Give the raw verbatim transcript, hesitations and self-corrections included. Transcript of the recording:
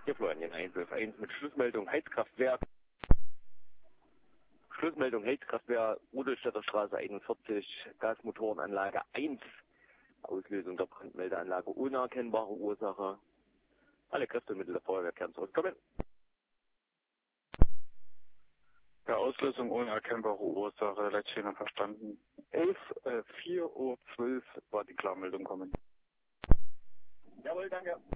Hier Florian eins fünf eins mit Schlussmeldung Heizkraftwerk. Schlussmeldung Heizkraftwerk, Rudolstädter Straße einundvierzig, Gasmotorenanlage eins. Auslösung der Brandmeldeanlage unerkennbare Ursache. Alle Kräfte und Mittel der Feuerwehr kehren zurückkommen. Der Auslösung ohne erkennbare Ursache, Leitstelle verstanden. elf, äh, vier Uhr zwölf war die Klarmeldung kommen. Jawohl, danke.